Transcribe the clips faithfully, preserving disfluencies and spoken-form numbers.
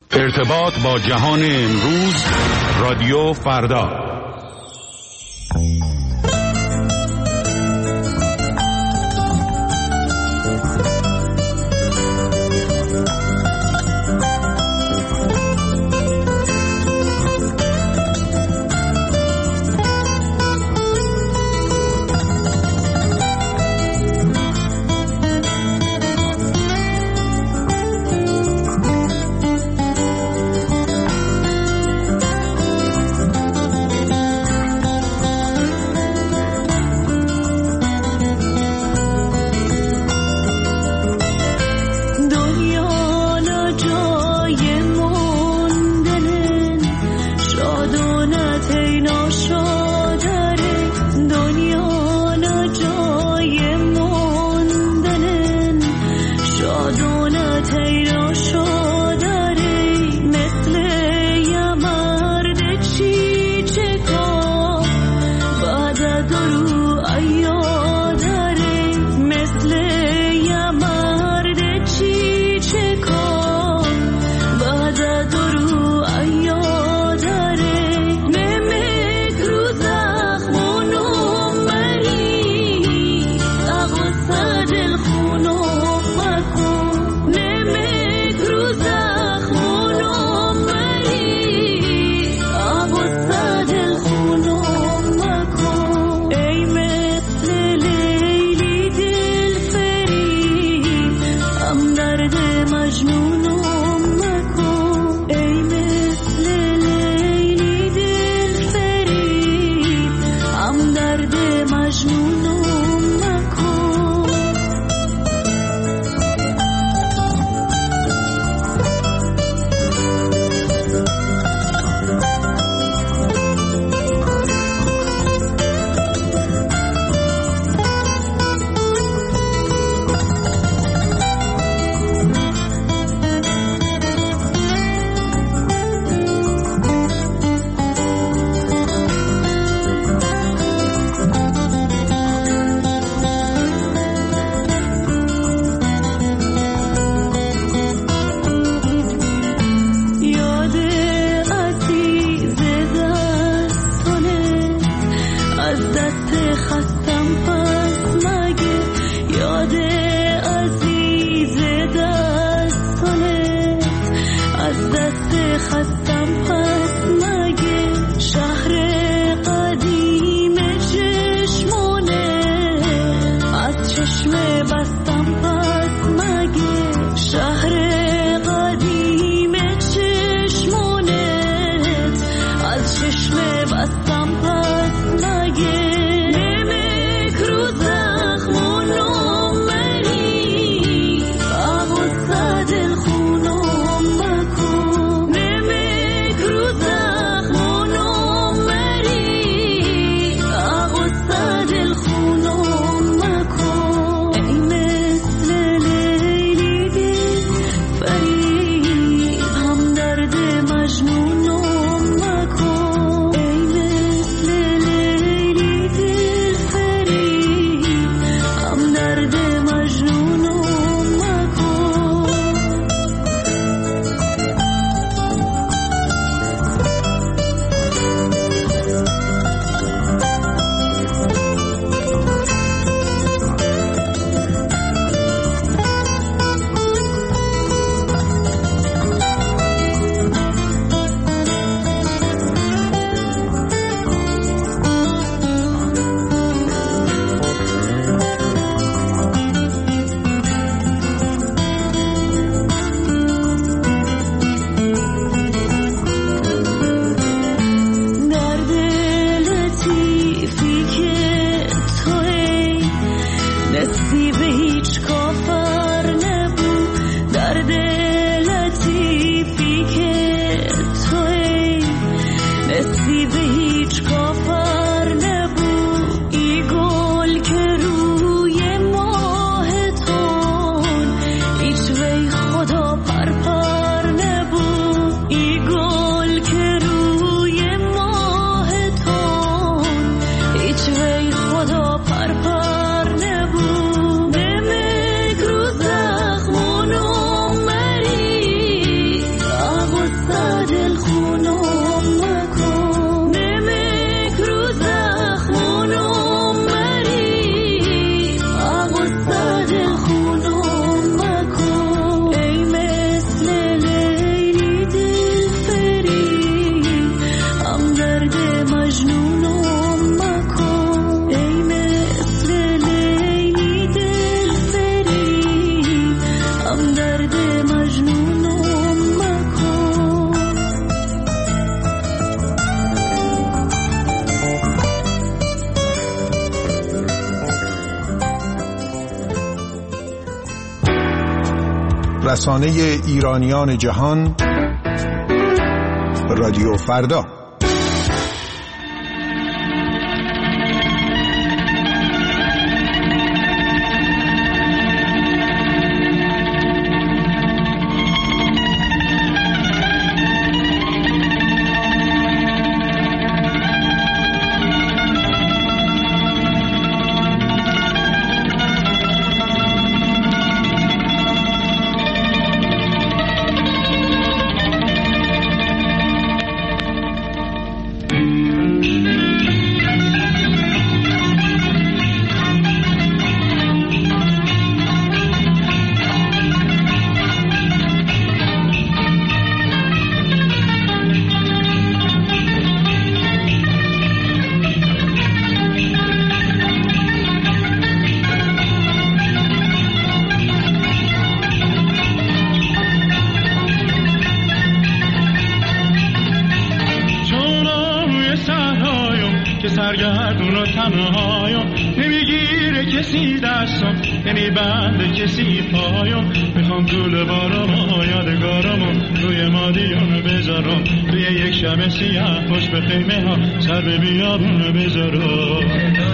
ارتباط با جهان امروز، رادیو فردا. Cruz رسانه ایرانیان جهان، رادیو فردا. سرگردون و تنهایم، نمیگیره کسی دستم، نمیبنده کسی پایم. میخوام طول بارم و یادگارم روی مادیون بذارم، توی یک شب سیاه خوش به خیمه ها سر به بیابون بذارم.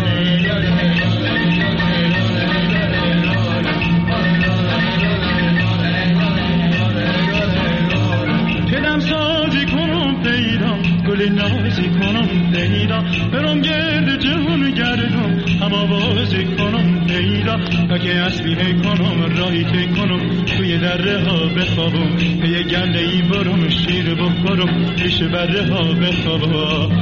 کدم سازی کنم پیدا، گل نازی کنم پیدا، برم گرد جهون گردم، هم آوازی کنم پیدا، تا که اسبیه کنم راهی که کنم، توی دره ها بخوابم، به یه گله ای برم شیر بخورم، پیش بره ها بخوابم.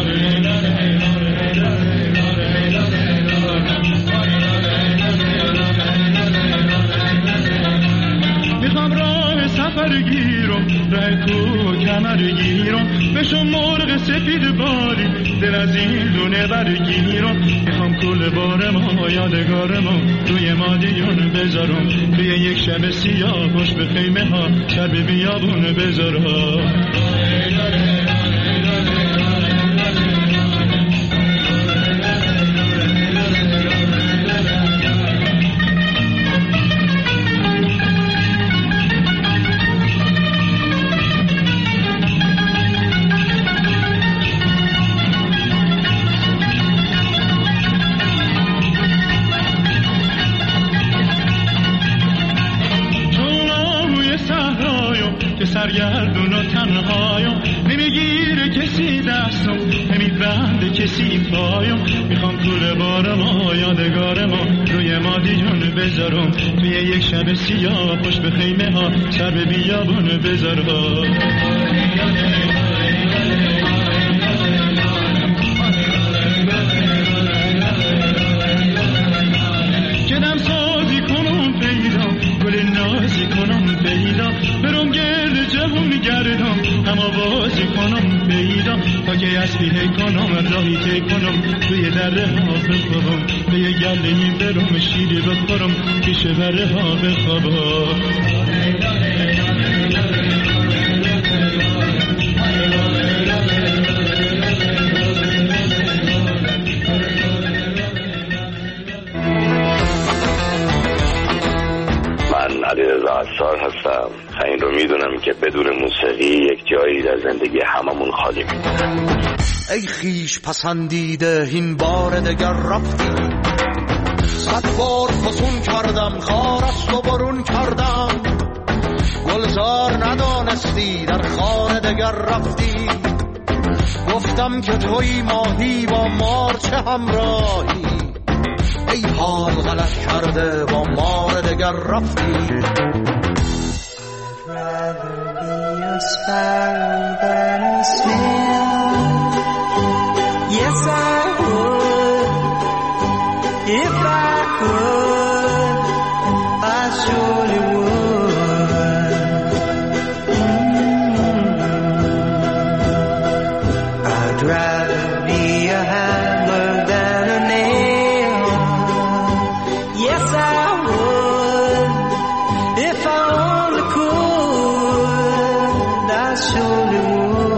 میخوام راه سفر گیرم، راه کو کمر گیرم، بشم مرغ سفید باری، دل از این دونه برگیرم. میخوام کل بارم و یادگارم روی مادیون بذارم، توی یک شب سیاه خوش به خیمه ها سر به بیابون بذارم. سرگردون و تنهایم، نمیگیره کسی دستم، نمیبنده کسی پایم. میخوام طول بارم و یادگارم روی مادیون بذارم، توی یک شب سیاه خوش به خیمه ها سر به بیابون بذارم. کدم سازی کنم پیدا، گل نازی کنم پیدا، برم گرد جهون میگردم، هم آوازی کنم پیدا، تا که اسبیه کنم راهی که کنم، توی دره ها بخوابم، به یه گله این برم شیری بخورم، پیش بره ها بخوابم. علیرضا عصار هستم. این رو میدونم که بدون موسیقی یک جایی در زندگی هممون خالی میمونه. ای خیش پسندیده این بار دگر رفتی، صد بار فسون کردم خار است و برون کردم، گلزار ندانستی در خانه دگر رفتی. گفتم که توی ماهی با مار چه همراهی، ای حال غلط کرده با مار دگر رفتی. I'd rather be a sparrow than a snail. Yes, I would. If I could, I surely would. Mm-hmm. I'd rather be a hammer than a nail. Yes, I would. If I only could, I surely would.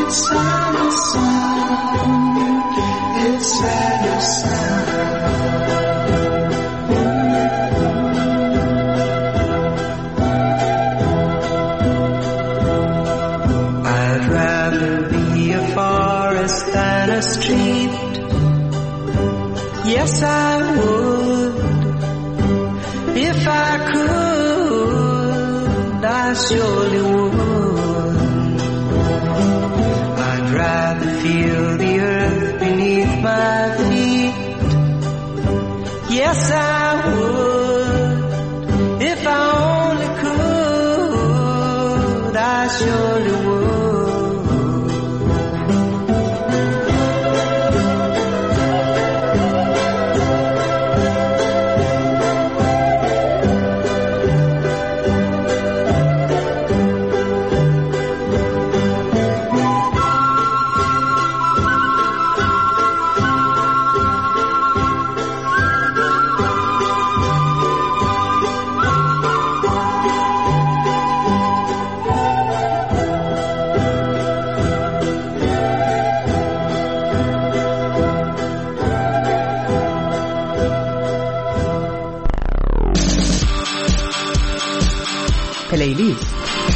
It's summer sound. It's summer sound. I'd rather be a forest than a street. Yes, I would. If I could, I surely would. I'd rather feel the earth beneath my feet. Yes, I would. If I only could, I surely would. پلیلیست.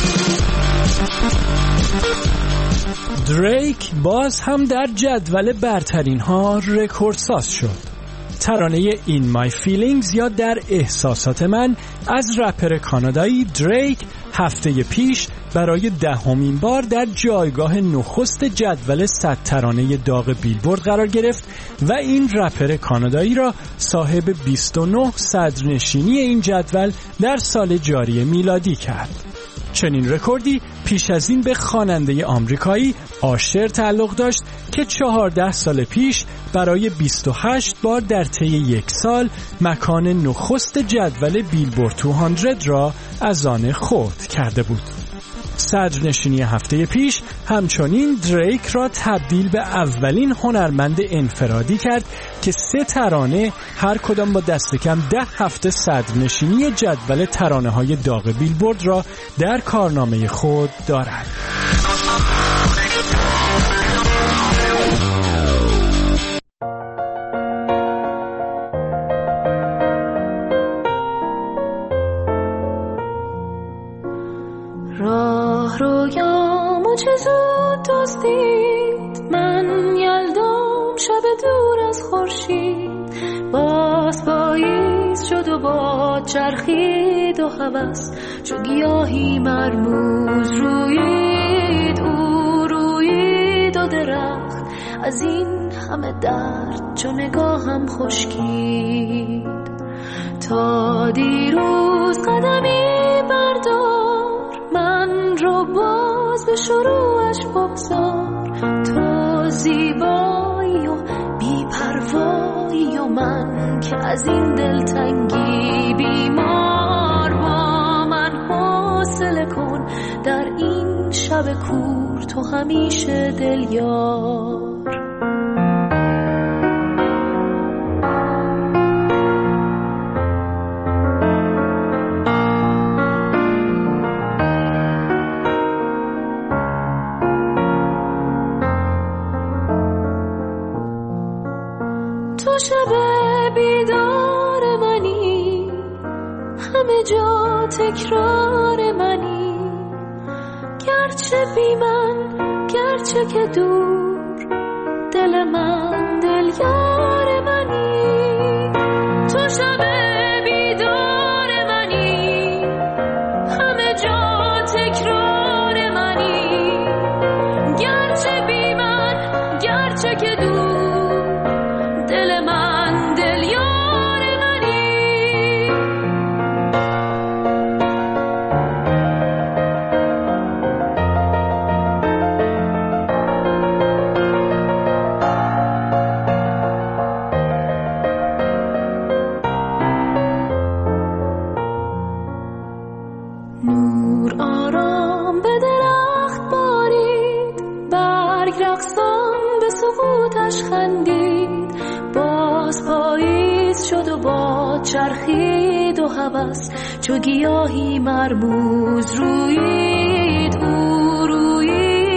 دریک باز هم در جدول برترین ها رکوردساز شد. ترانه In My Feelings یا در احساسات من از رپر کانادایی دریک هفته پیش برای دهمین بار در جایگاه نخست جدول صد ترانه داغ بیلبورد قرار گرفت و این رپر کانادایی را صاحب بیست و نه صدرنشینی این جدول در سال جاری میلادی کرد. چنین رکوردی پیش از این به خواننده آمریکایی آشر تعلق داشت که چهارده سال پیش برای بیست و هشت بار در طی یک سال مکان نخست جدول بیلبورد دویست را از آن خود کرده بود. صدرنشینی هفته پیش همچنین دریک را تبدیل به اولین هنرمند انفرادی کرد که سه ترانه هر کدام با دست کم ده هفته صدرنشینی جدول ترانه‌های داغ بیلبورد را در کارنامه خود دارد. راه رویامو چه زود دزدید، من یلدام شب دور از خورشید، باز پاییز شد و باد چرخید و هوس چو گیاهی مرموز رویید، او رویید و درخت از این همه درد چو نگاهم خشکید. تا دیروز قدمی بردار، من رو باز به شروعش بگذار، تو زیبایی و بی‌پروایی و من که از این دلتنگی بیمار، با من حوصله کن در این شب کور، تو همیشه دلیار. تو شب بیدار منی، همه جا تکرار منی، گرچه بی من گرچه که دور، دل من دل یار منی. تو شب بیدار منی، همه جا تکرار منی، گرچه بی من گرچه که دور، چرخید و هوس چو گیاهی مرموز رویید، او رویید و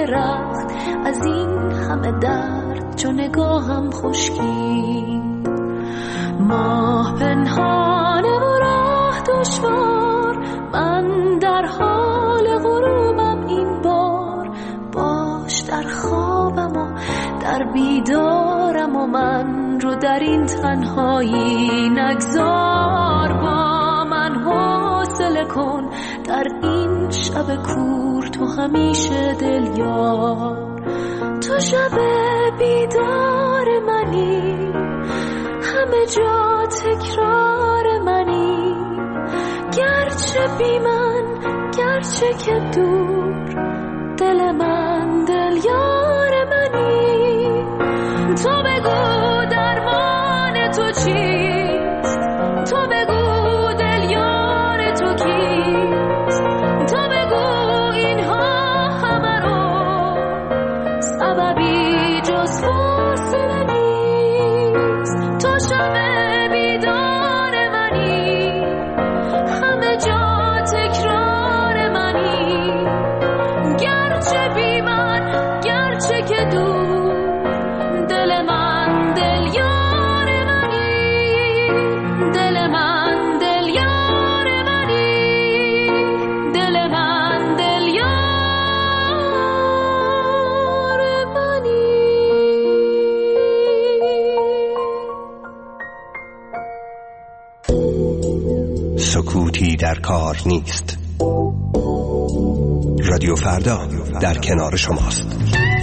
درخت از این همه درد چون نگاهم خشکید. ماه پنهانه و راه دشوار، من در حال غروبم این بار. باش در خوابم و در بیدارم و من رو در این تنهایی نگذار. با من حوصله کن در این شب کور، تو همیشه دل یار. تو شب بیدار منی، همه جا تکرار منی. گرچه بی من، گرچه که دور، دل من دل یار منی. تو بگو درمان تو چیست، تو بگو دل یار تو کیست. تو بگو اینها همه رو سببی جز فاصله نیست. تو شب بیدار منی، همه جا تکرار منی. گرچه بی من، گرچه که دور، دل من دل یار منی. دل من دل یار منی. دل من دل یار منی. سکوتی در کار نیست. رادیو فردا در کنار شماست.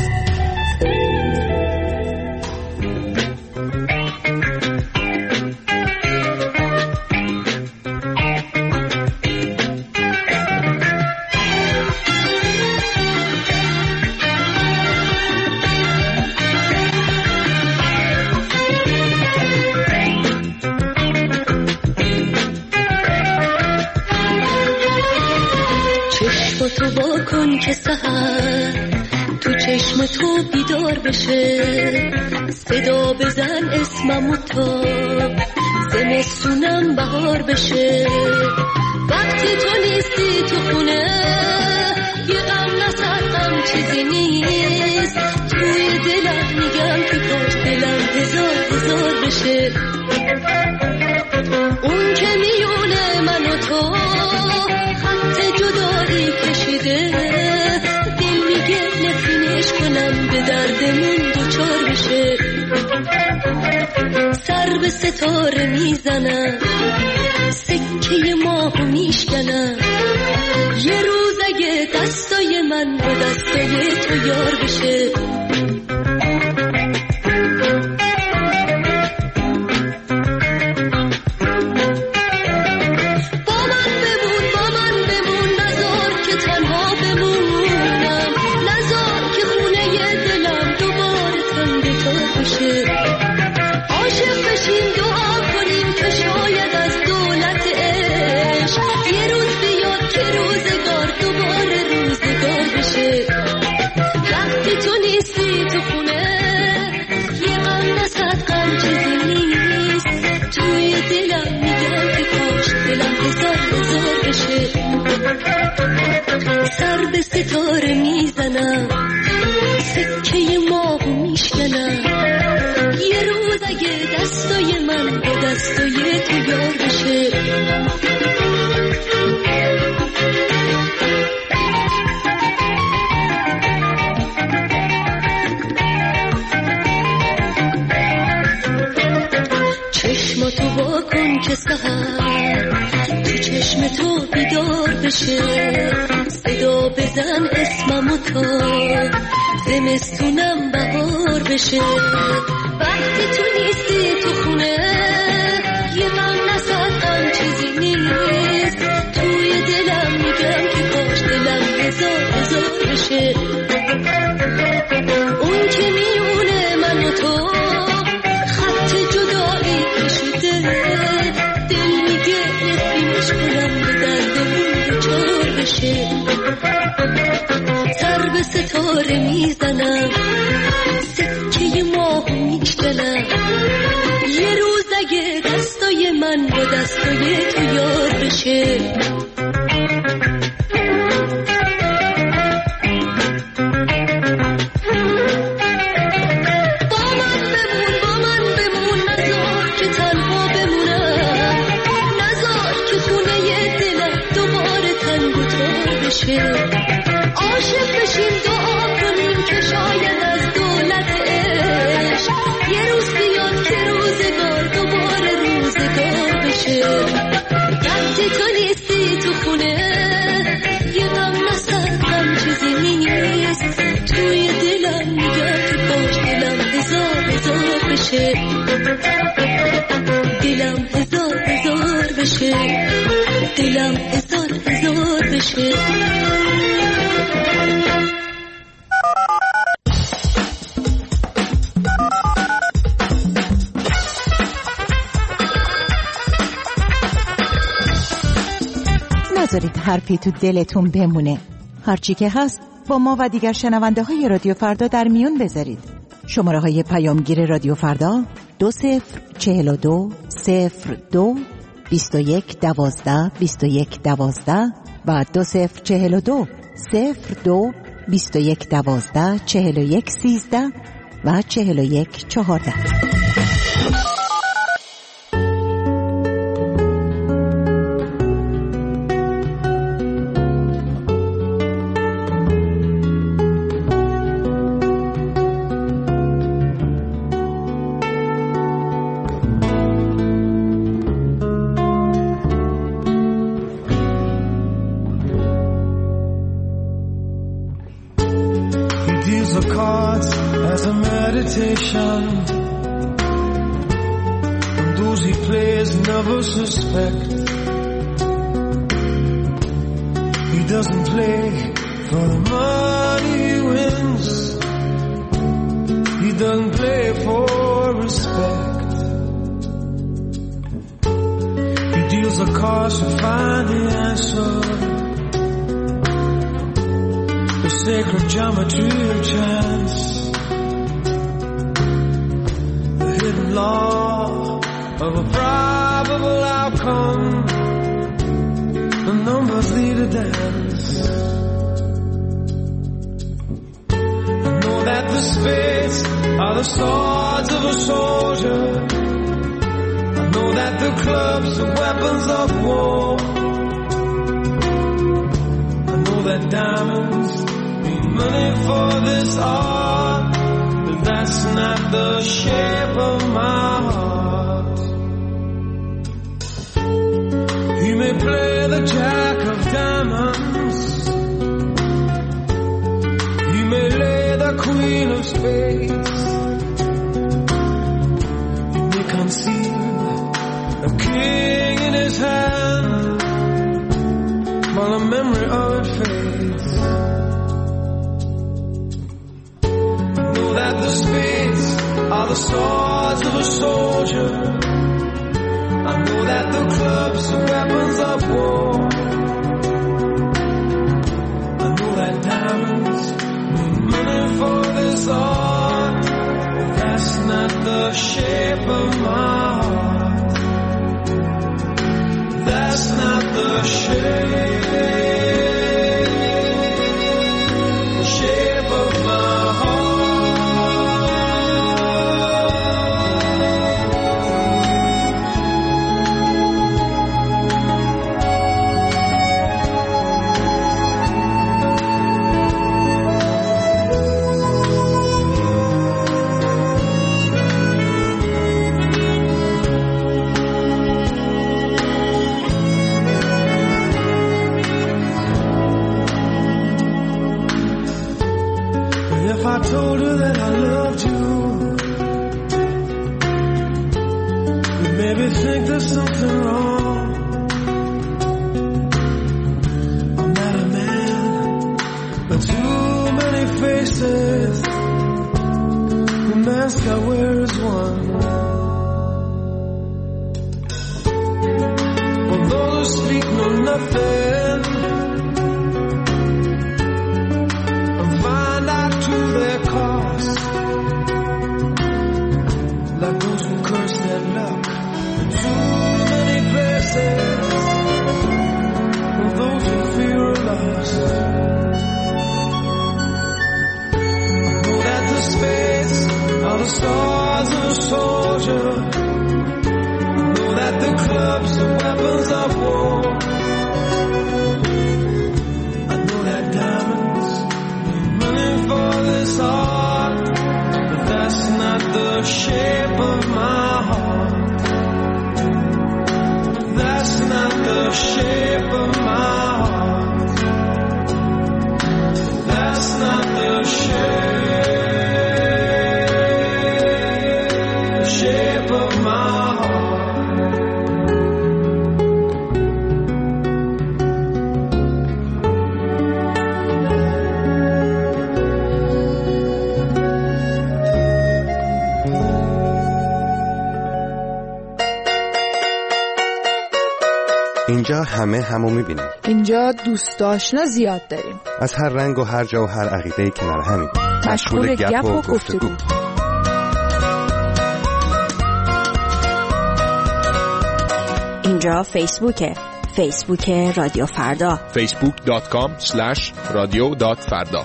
تو با کن که سحر تو چشم تو بیدار بشه. صدا بزن اسممو تا زمستونم بهار بشه. وقتی تو نیستی تو خونه، یه غم نصد غم چیزی نیست. توی دلم میگم که کاش دلم هزار هزار بشه. اون که میونه من و تو خط جدایی کشیده، دل میگه نفرینش کنم به دردمون دوچار بشه. سر به ستاره میزنم، سکه ماهو میشکنم. یه روز اگه دستای من با دستای تو یار بشه. سر به ستاره میزنم، سکه ماهو میشکنم. یه روز اگه دستای من با دستای تو یار بشه. چشماتو وا کن که سحر تو چشم تو بیدار بشه. صدا بزن اسممو تا زمستونم بهار بشه. وقتی تو نیستی تو خونه، یه غم نصد غم چیزی نیست. توی دلم میگم که کاش دلم هزار هزار بشه. اون که میونه من و تو خط جدایی کشیده، دل میگه نفرینش کنم به دردمون دوچار بشه. سر به ستاره میزنم، سکه ماهو میشکنم. یه روز اگه دستای من با دستای تو یار بشه. بشه. عاشق بشیم دعا کنیم که شاید از دولت عشق یه روز بیاد که روزگار دوباره روزگار بشه. وقتی تو نیستی تو خونه یه غم نسردم چیزی نیست، توی دلم میگه که کاش دلم هزار هزار بشه، دلم هزار هزار بشه، دلم هزار هزار بشه. نذارید حرفی تو دلتون بمونه. هرچی که هست با ما و دیگر شنونده های رادیو فردا در میون بذارید. شماره های پیامگیر رادیو فردا دو صفر چهل و دو صفر دو بیست و یک دوازده بیست و یک دوازده و دو صفر چهل و دو صفر دو بیست و یک دوازده چهل و یک سیزده و چهل و یک چهارده. As a meditation, and those he plays never suspect. He doesn't play for the money he wins. He doesn't play for respect. He deals the cards to find the answer, the sacred geometry of chance, law of a probable outcome. The numbers lead a dance. I know that the spades are the swords of a soldier. I know that the clubs are weapons of war. I know that diamonds mean money for this art, but that's not the shape of my heart. He may play the jack of diamonds, he may lay the queen of spades, he may conceal a king in his hand while the memory of it fades. I know that the spades are the swords of a soldier. I know that the clubs are weapons of war. I know that diamonds mean money for this art, but that's not the shape of my heart. That's not the shape, the shape of my heart. If I told her that I loved you, you'd maybe think there's something wrong. I'm not a man, but too many faces. The mask I wear is one. Although they speak know nothing, their cost, like those who curse their luck in too many places, and those who fear are lost. I know that the spades are the swords of a soldier. I know that the clubs are weapons of war. I know the shape of my heart. That's not the shape of my heart. That's not the shape, shape of my heart. اینجا همه همو میبینیم. اینجا دوست آشنا زیاد داریم. از هر رنگ و هر جا و هر عقیده‌ای کنار همیم. مشغول گپ و گفتگو. اینجا فیسبوکه. فیسبوک رادیو فردا. فیسبوک دات کام اسلش رادیو دات فردا.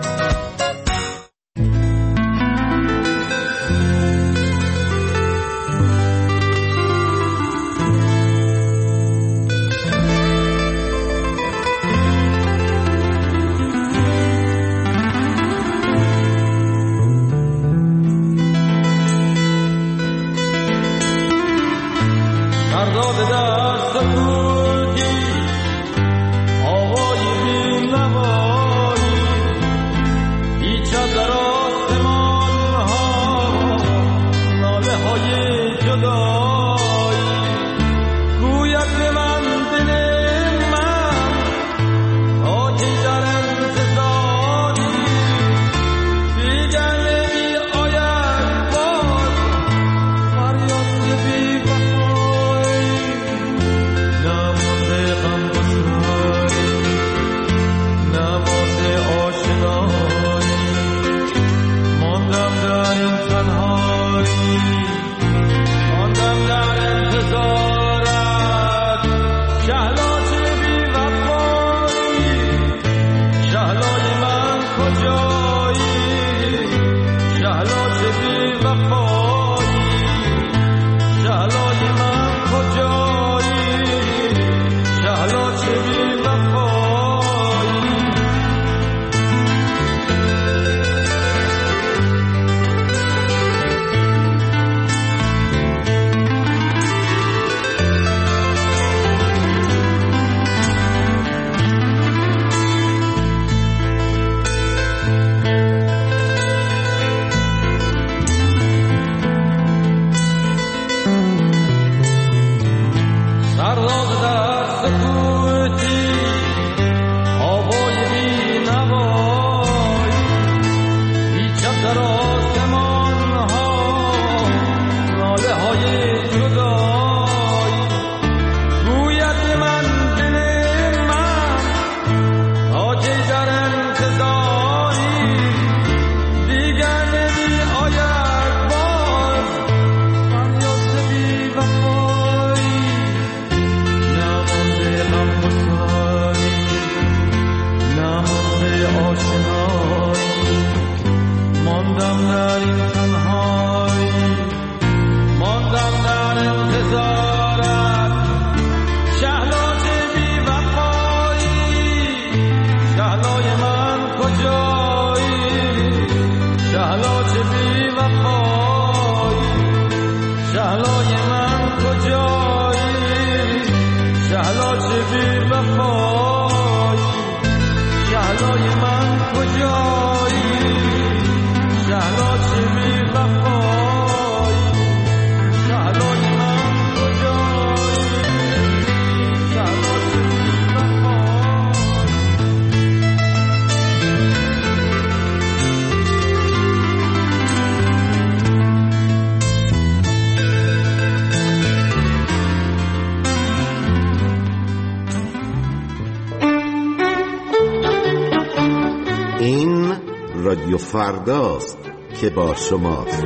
رادیو فرداست که با شماست.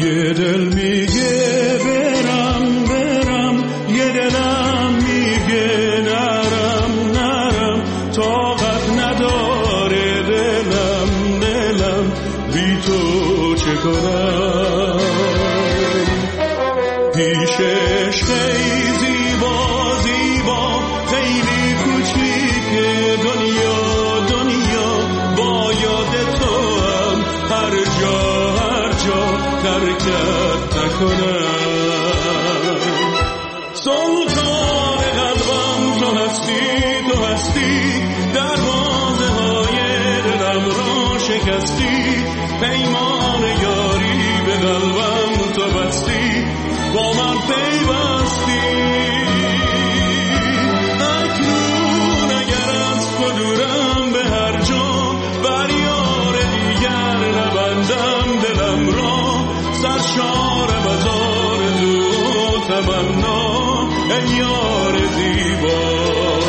یه دل میگه برم برم، یه دلم میگه نرم نرم، طاقت نداره دلم دلم، بی تو چه کنم؟ پیشش خیلی زیبا زیبا، خیلی کوچیکه دنیا دنیا، با یاد تو هم هر جا هر جا ترکت نکنم. سلطان قلبم تو هستی تو هستی، دروازه های دلم را شکستی، پیمان یاری به قلبم تو بستی، با من پیوستی. اکنون اگر از تو دورم به هر جا، بر یار دیگر نبندم دلم را، سرشار مزار تو تمنا، ای یار زیبا.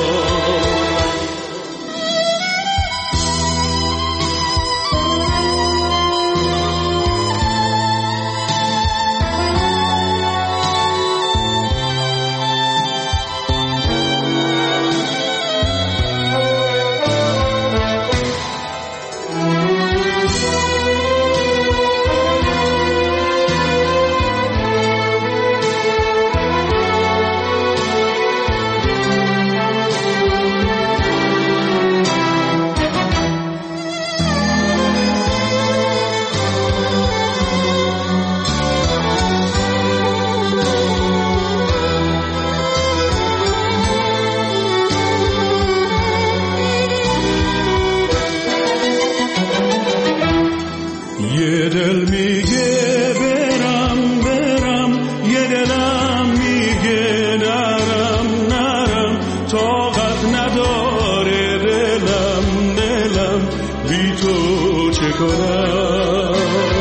یه دل میگه برم برم، یه دلم میگه نرم نرم، طاقت نداره دلم دلم، بی تو چه کنم؟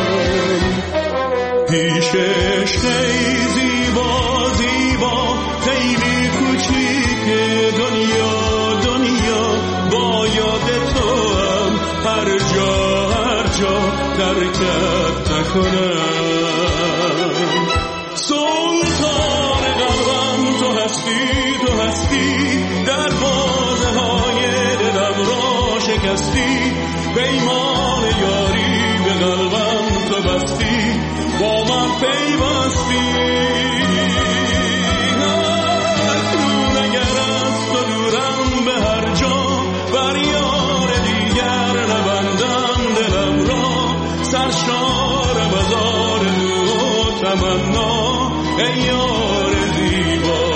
پیشش خیلی زیبا زیبا، خیلی کوچیکه دنیا دنیا، با یاد تو هم هر جا هر جا ترکت نکنم. سلطان قلبم تو هستی تو هستی، دروازه های دلم را شکستی، پیمان یاری به قلبم تو بستی، با من پیوستی. اکنون اگر از تو دورم به هر جا، بر یار دیگر نبندم دلم را، سرشار مزار تو تمنا، ای یار زیبا.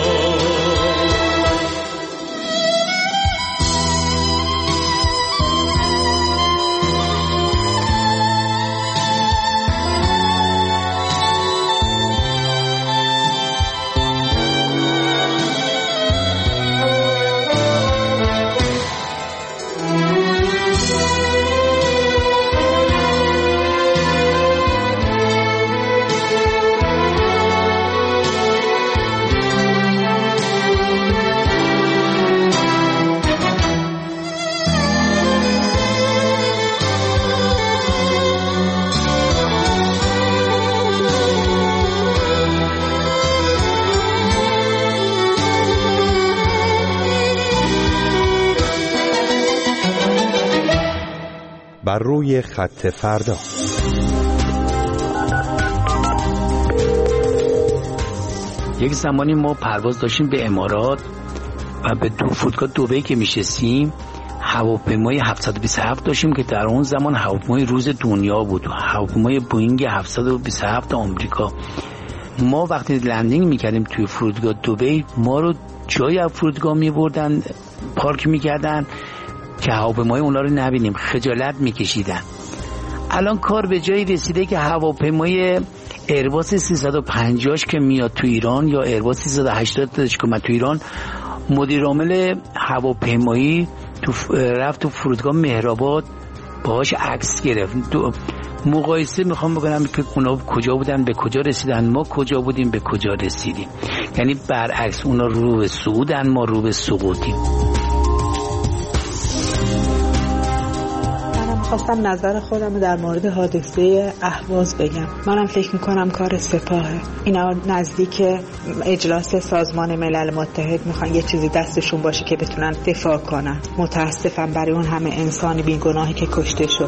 بر روی خط فردا. یک زمانی ما پرواز داشتیم به امارات و به دو فرودگاه دبی که میشستیم، هواپیمای هفتصد و بیست و هفت داشتیم که در اون زمان هواپیمای روز دنیا بود، هواپیمای بوئینگ هفتصد و بیست و هفت آمریکا. ما وقتی لندینگ میکردیم توی فرودگاه دبی، ما رو جای از فرودگاه میبردن پارک میکردن که هواپیمای اونا رو نبینیم، خجالت میکشیدن. الان کار به جایی رسیده که هواپیمای ایرباس سیصد و پنجاه که میاد تو ایران یا ایرباس سیصد و هشتاد که من تو ایران، مدیر عامل هواپیمایی تو رفت تو فرودگاه مهرآباد باهاش عکس گرفت. مقایسه میخوام بکنم که اونا کجا بودن به کجا رسیدن، ما کجا بودیم به کجا رسیدیم. یعنی برعکس، اونا رو به صعودن، ما رو به سقوطیم. خواستم نظر خودم در مورد حادثه اهواز بگم. منم فکر میکنم کار سپاهه. اینا نزدیک اجلاس سازمان ملل متحد میخوان یه چیزی دستشون باشه که بتونن دفاع کنن. متاسفم برای اون همه انسان بیگناهی که کشته شد.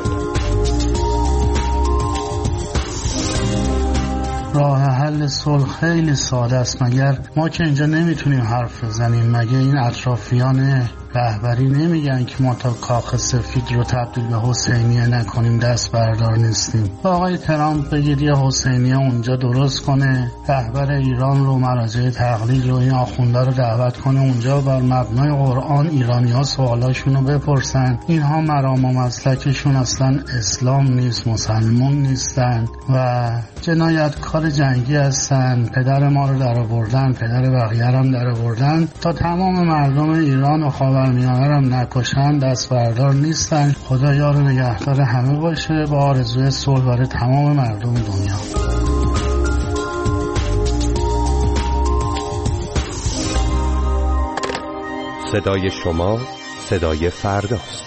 راه حل صلح خیلی ساده است، مگر ما که اینجا نمیتونیم حرف بزنیم؟ مگه این اطرافیان رهبری نمیگن که ما تا کاخ سفید رو تبدیل به حسینیه نکنیم دست بردار نیستیم؟ با آقای ترامپ بگید یه حسینیه اونجا درست کنه، رهبر ایران رو، مراجع تقلید رو، این آخونده رو دعوت کنه اونجا، بر مبنای قرآن ایرانی ها سوالاشون رو بپرسن. اینها مرام و مسلکشون اصلا اسلام نیست، مسلمان نیستن و جنایتکار جنگی هستن. پدر ما رو در آوردن، پدر بقیه هم در آوردن، تا تمام مردم ایران و خاورمیانه رو نکشن دست بردار نیستن. خدا یار و نگهدار همه باشه، با آرزوی صلح برای تمام مردم دنیا. صدای شما صدای فرداست.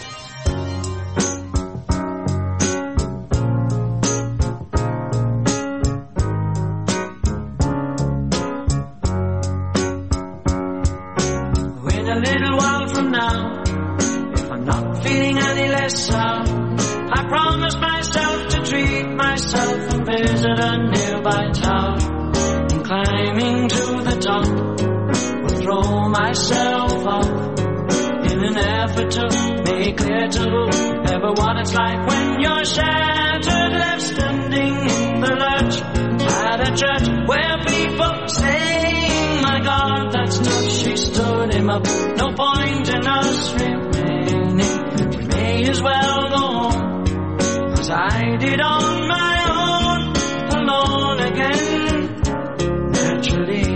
No point in us remaining. We may as well go home, as I did on my own, alone again. Naturally,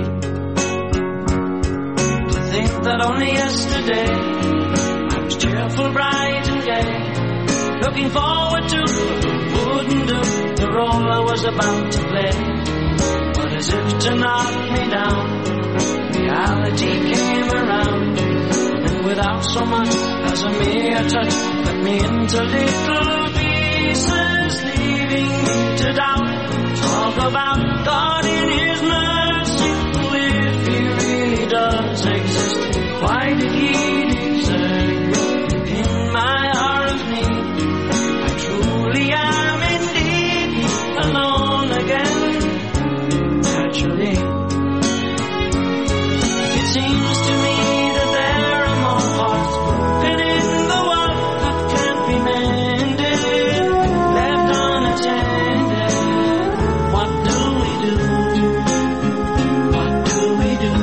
to think that only yesterday I was cheerful, bright and gay, looking forward to what wouldn't do the role I was about to play. But as if to knock me down, reality came around, and without so much as a mere touch, cut me into little pieces, leaving me to doubt. Talk about God in His mercy, if He really does exist, why did He desert me in my hour of need? I truly am indeed alone again. Naturally, seems to me that there are more hearts broken in the world that can't be mended, left unattended. What do we do? What do we do?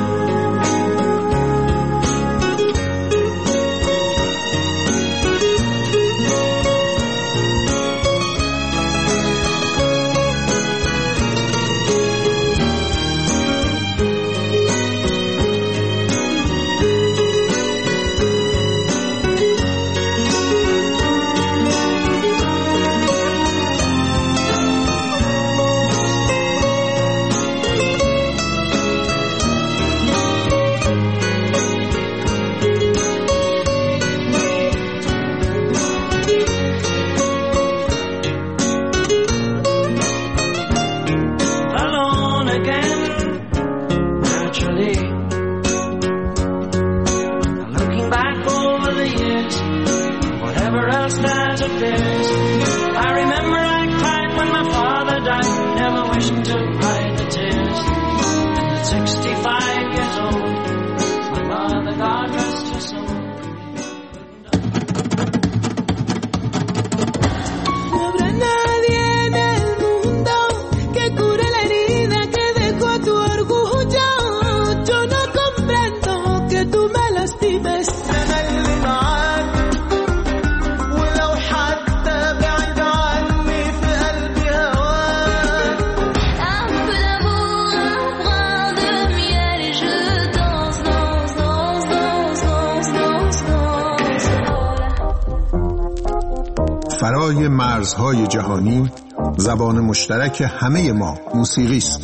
فرای مرزهای جهانی، زبان مشترک همه ما موسیقی است.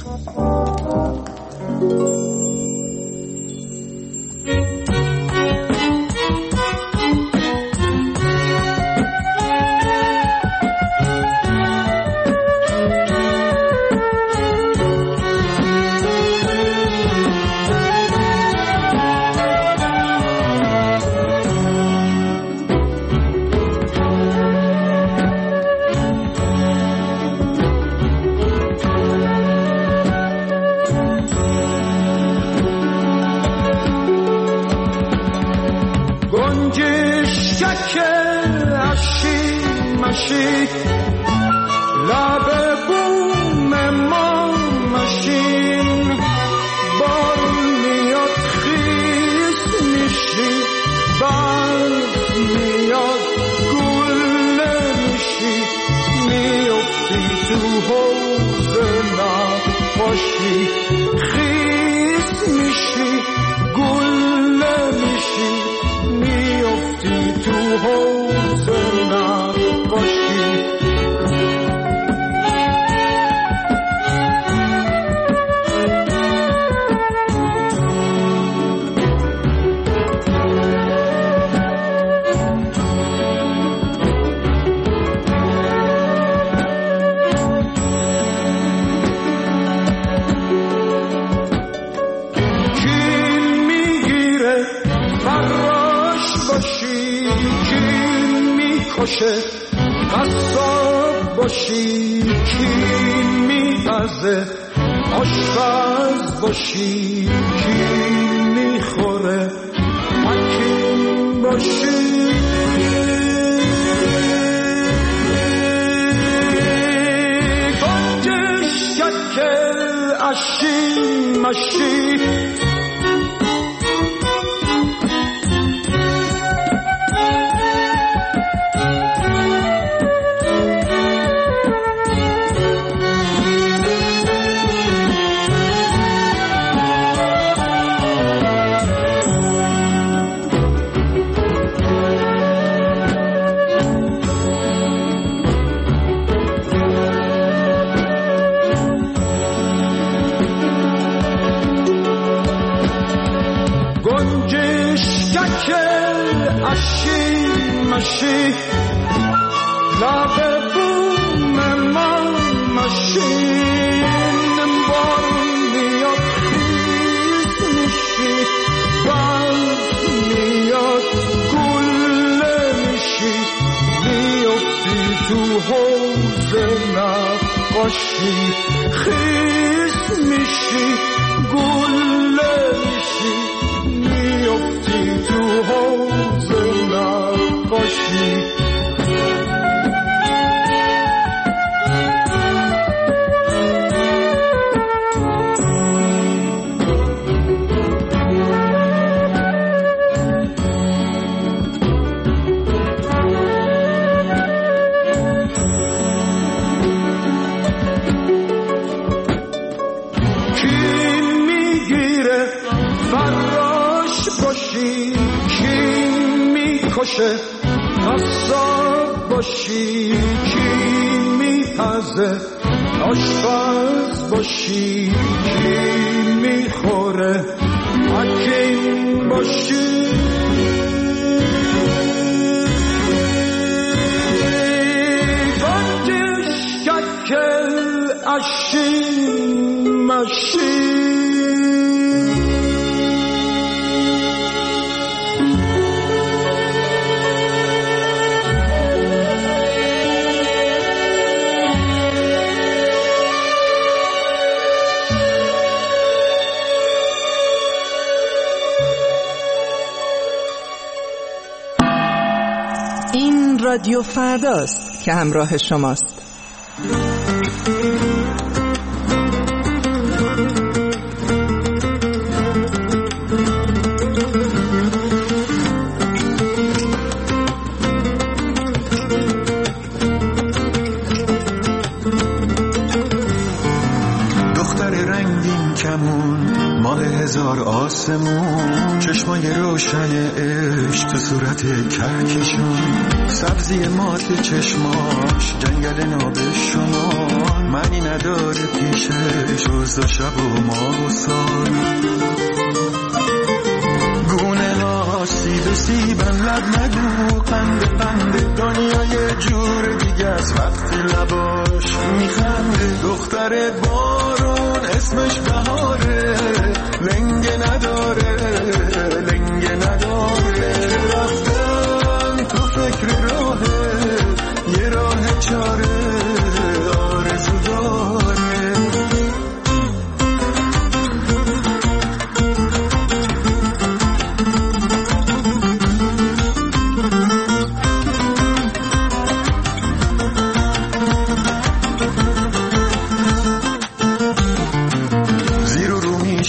گنجشک اشی مشی لب بوم ما مشین بارون میاد خیس میشی برف میاد گله میشی میافتی تو حوض نقاشی خیس میشی گله میشی میافتی تو حوض نقاشی قصاب باشی کی میپزه آشپز باشی کی میخوره حکیم باشی گنجش شکل اشی مشی مشی لب بوم من مشین بارون میاد خیز میشی برف میاد گله میشی میافتی تو حوض نقاشی خیز میشی گله میشی میافتی تو حوض نقاشی قصاب باشی کی میپزه آشپز باشی کی میخوره حکیم باشی گنجش شکل اشی مشی رادیو فرداست که همراه شماست. دختر رنگین کمون ماه هزار آسمون چشمای روشن عشق تو صورت کهکشون سبزی مات چشماش جنگل نابشمار معنی نداره پیشش روز و شب و ماه و سال گونه ها سیب سیبن لب نگو قند قند دنیای جور دیگه از وقتی لباش میخنده دختر بارون اسمش بهاره لنگه نداره لنگه نداره رفتن تو فکر راهه یه راه چاره آرزو داره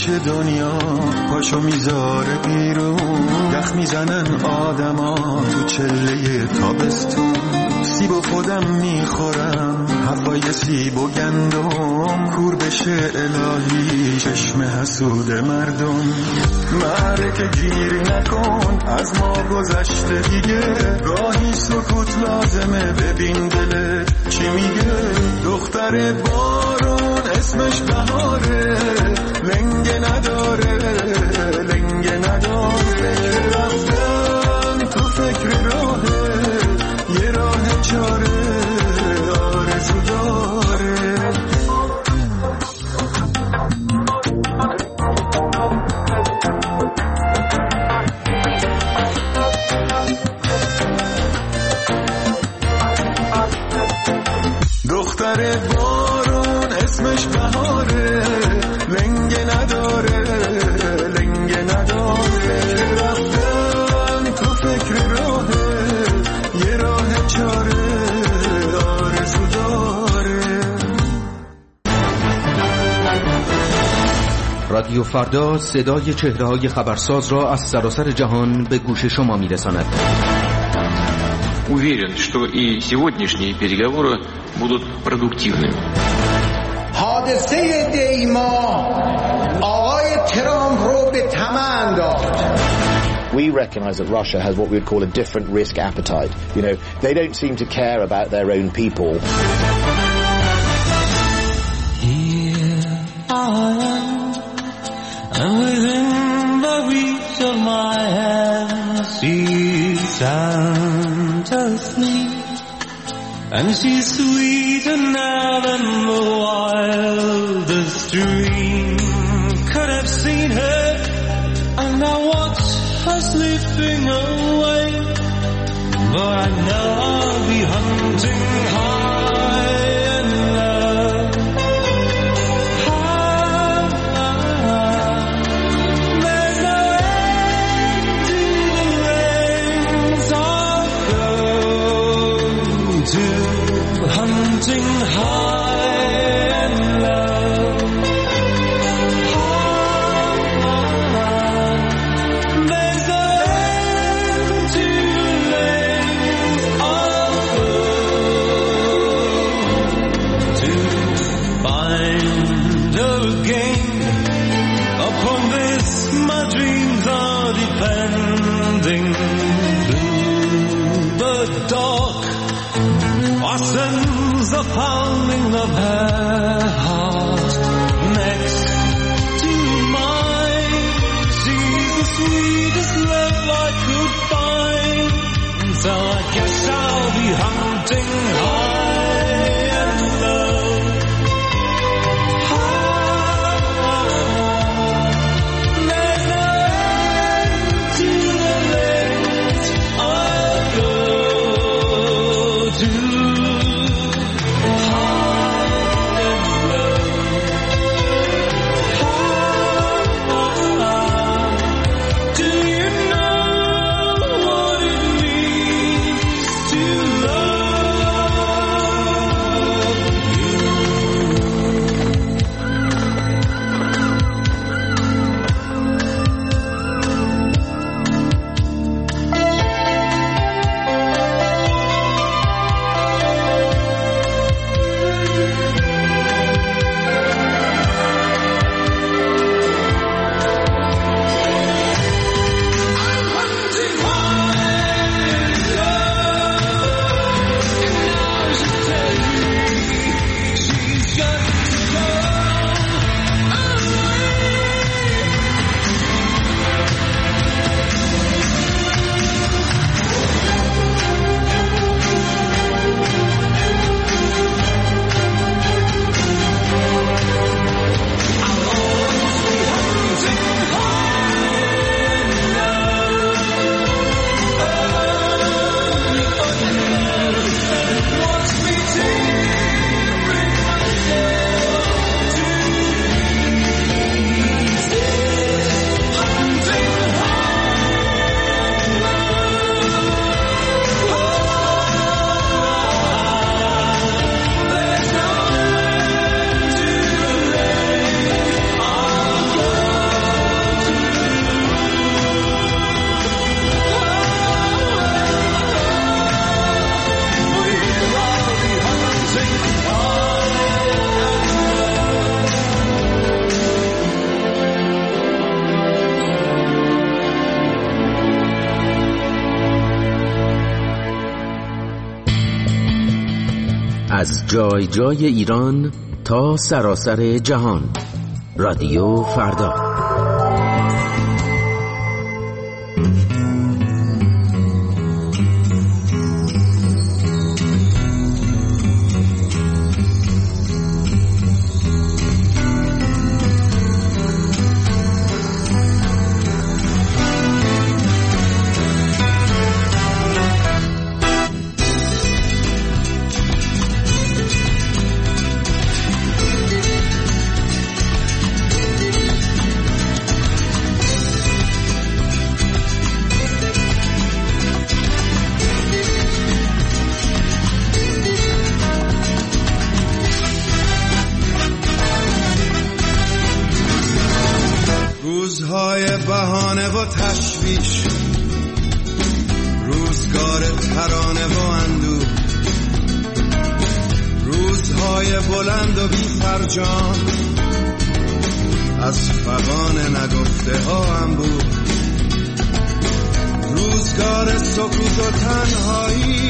میشه دنیا پاشو میذاره بیرون، یخ میزنن آدما تو چله تابستون، سیب و خودم میخورم هوای سیب و گندم، کور بشه الهی چشم حسود مردم. معرکه گیری نکن از ما گذشته دیگه، گاهی سکوت لازمه ببین دلت چی میگه. دختر بارون اسمش بهاره، لنگه نداره لنگه نداره، رفتن تو فکر راهه یه راه چاره آرزو داره. دختر بارون اسمش بهاره، لنگه نداره لنگه نداره، رفتن تو فکر راهه یه راه چاره آرزو داره. رادیو فردا صدای چهره‌های خبرساز را از سراسر جهان به گوش شما می‌رساند. Уверен, что и сегодняшние переговоры будут продуктивными. حادثه دیما آقای ترامپ رو به طمع انداخت. We recognize that Russia has what we would call a different risk appetite. You know, they don't seem to care about their own people. Here I am, and within the reach of my hand, she's sound asleep, and she's sweeter now than the wildest dream could have seen her, and I watch her slipping away, but I know I'll be hunting high and low. High, there's no end to the lengths I'll go to, hunting high and low. There's no end to the lengths I'll go to find her again. Upon this my dreams are depending. Through the dark our sons are pounding of her heart next to mine. She's the sweetest love I could find, so I guess I'll be hunting high and low. There's no end to the lengths I'll go to. High and low. از جای جای ایران تا سراسر جهان. رادیو فردا. روزهای بهانه و تشویش، روزگار ترانه و اندوه، روزهای بلند و بی فرجام، از فغان نگفته ها انبوه، روزگار سکوت و تنهایی،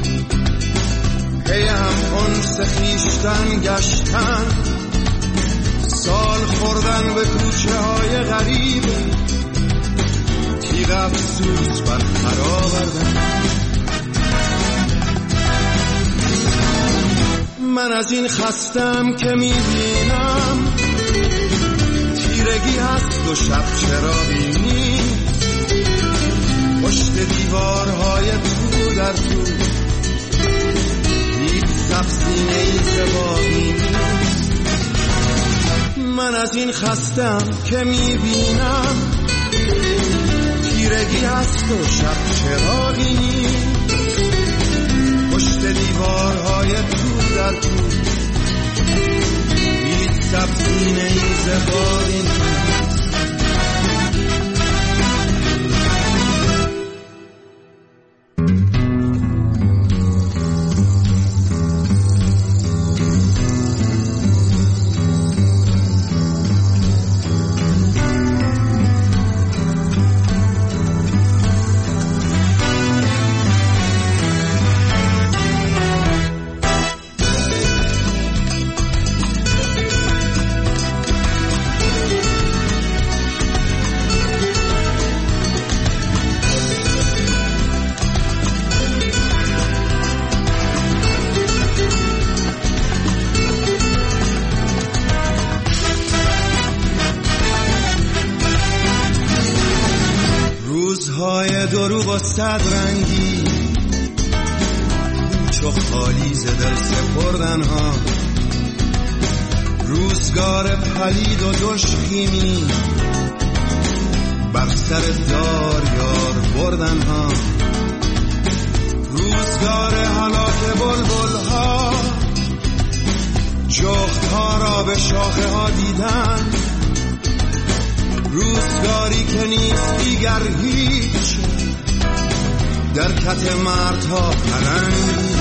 پی هم انس خویشتن گشتن، سال خوردن به کوچه های غریب، تیغ افسوس بر خر آوردن. من از این خستم که میبینم تیرگی هست و شب چراغی نیست، پشت دیوارهای تو در تو هیچ سبزینه‌ای زبانی نیست. من از این خستم که میبینم تیرگی هست و شب چراغی نیست، پشت دیوارهای تو در تو هیچ سبزینه‌ای زبانی نیست. روزهای دروغ و صد رنگی، چو خالی ز دل سپردن ها، روزگار پلید و دشخیمی، بر سر دار یار بردن ها، روزگار هلاک بلبل ها، جغد ها را به شاخه ها دیدن، روزگاری که نیست دیگر هیچ، در کت مردها پلنگ.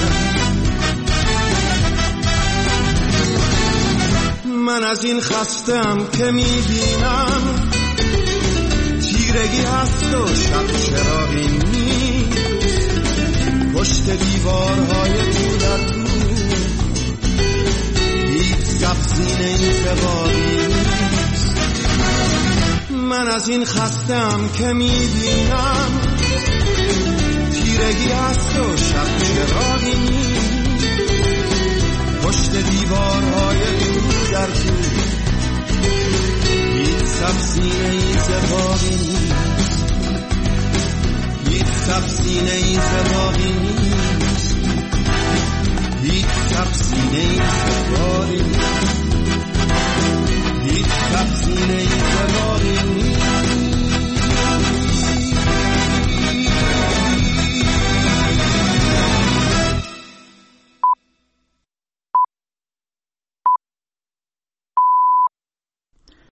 من از این خستم که میبینم تیرگی هست و شب چراغی نیست، پشت دیوارهای تو در تو هیچ سبزینه‌ای زبانی نیست. من از این خستم که میبینم تیرگی هست و شب چراغی نیست، پشت دیوارهای تو در تو هیچ سبزینه‌ای زبانی نیست، هیچ سبزینه‌ای زبانی نیست، هیچ سبزینه‌ای زبانی نیست.